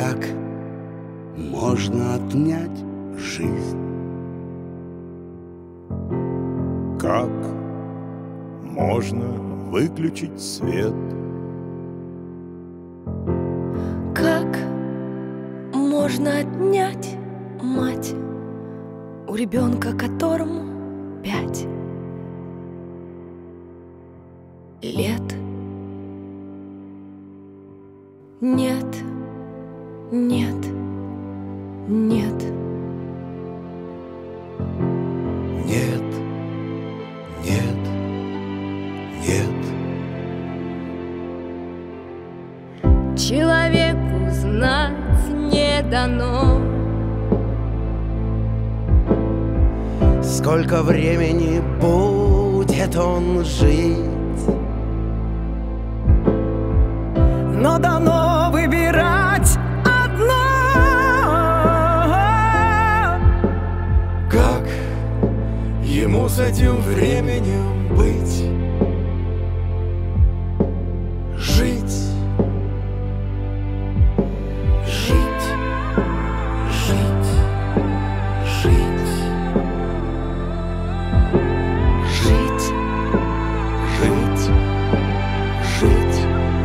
Как можно отнять жизнь? Как можно выключить свет? Как можно отнять мать у ребенка, которому 5 лет? Нет, нет, нет. Нет, нет, нет. Человеку знать не дано, Сколько времени будет он жить, но дано выбирать одно. Как ему с этим временем быть? Жить. Жить. Жить. Жить. жить, жить, жить,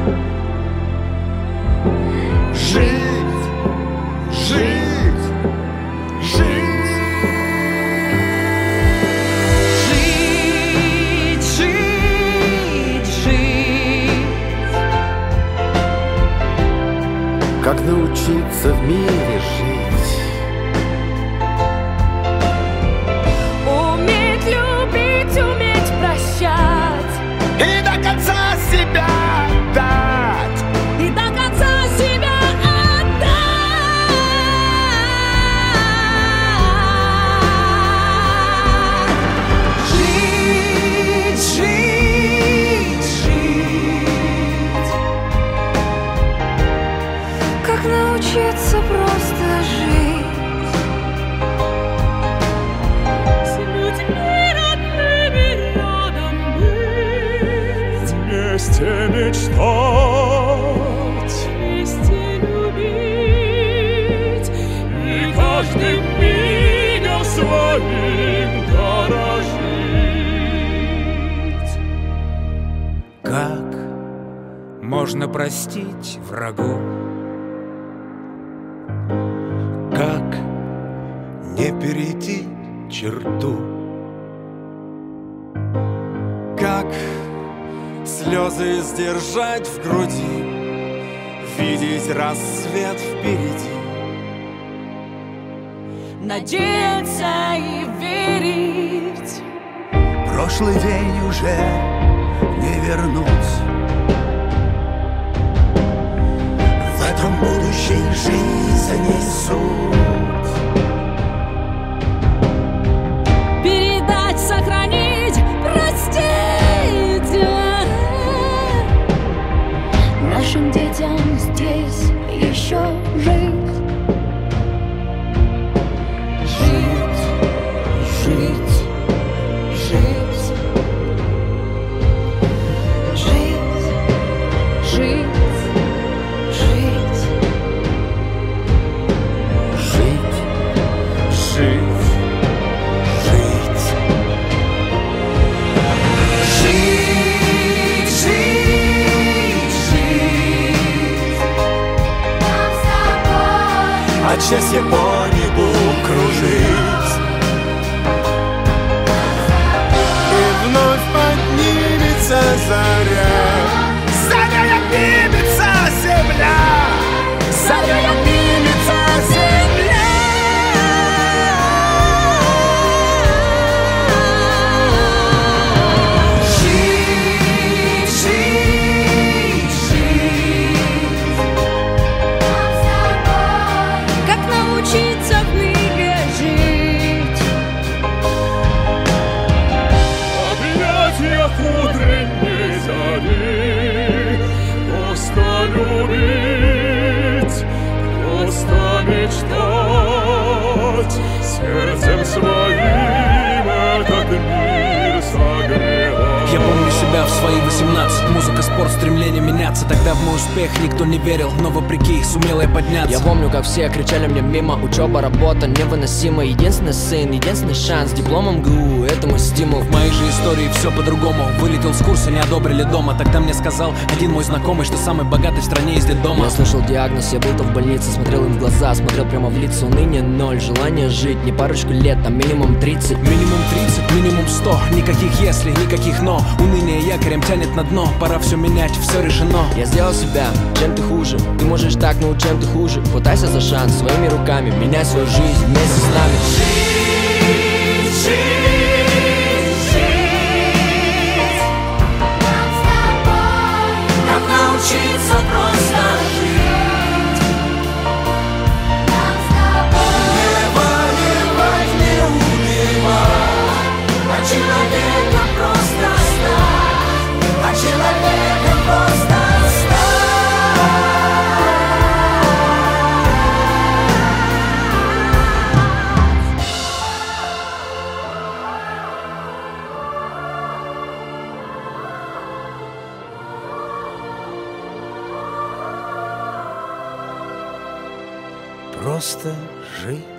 жить, жить, жить. Как научиться в мире жить? уметь любить, уметь прощать И до конца себя отдать. и до конца себя отдать. Жить, жить, жить. Как научиться просто жить с людьми родными рядом быть, Вместе мечтать вместе любить и каждым мигом своим дорожить. Как Можно простить врагу, как не перейти черту? Как слезы сдержать в груди, видеть рассвет впереди? надеяться и верить. Прошлый день уже не вернуть. В этом будущей жизни суть. Передать, сохранить, простить нашим детям здесь еще жить. Жить, жить, жить. Жить, жить, жить. Жить, жить, жить. Жить, жить, жить. Нам с тобой. А счастье по небу кружить. И вновь поднимется заря. Заря поднимется земля. Заря поднимется земля. Жить, жить, жить. Нам с тобой. Как научиться в мире жить? В объятиях утренней зари просто любить, просто мечтать, сердцем своим этот мир согревать. Я помню себя себя в свои 18. Музыка, спорт, стремление меняться. Тогда в мой успех никто не верил, но вопреки сумел я подняться. Я помню, как все кричали мне мимо. Учеба, работа невыносима. Единственный сын, единственный шанс. Диплом МГУ, это мой стимул. В моей же истории все по-другому. Вылетел с курса, не одобрили дома. Тогда мне сказал один мой знакомый, что самый богатый в стране из детдома. Я слышал диагноз, я был-то в больнице. Смотрел им в глаза, смотрел прямо в лицо. Уныние 0, желание жить не парочку лет, а минимум 30. Минимум 30, минимум 100. Никаких если, никаких но. Уныние якорем тянет на дно. Пора все менять, все решено. Я сделал себя, чем ты хуже. Ты можешь так, но чем ты хуже. Хватайся за шанс своими руками. Меняй свою жизнь вместе с нами. Жить, жить, жить. Нам с тобой. Как научиться просто жить. Нам с тобой. Не воевать, не убивать, а человеком просто стать, а человеком просто стать. Просто жить.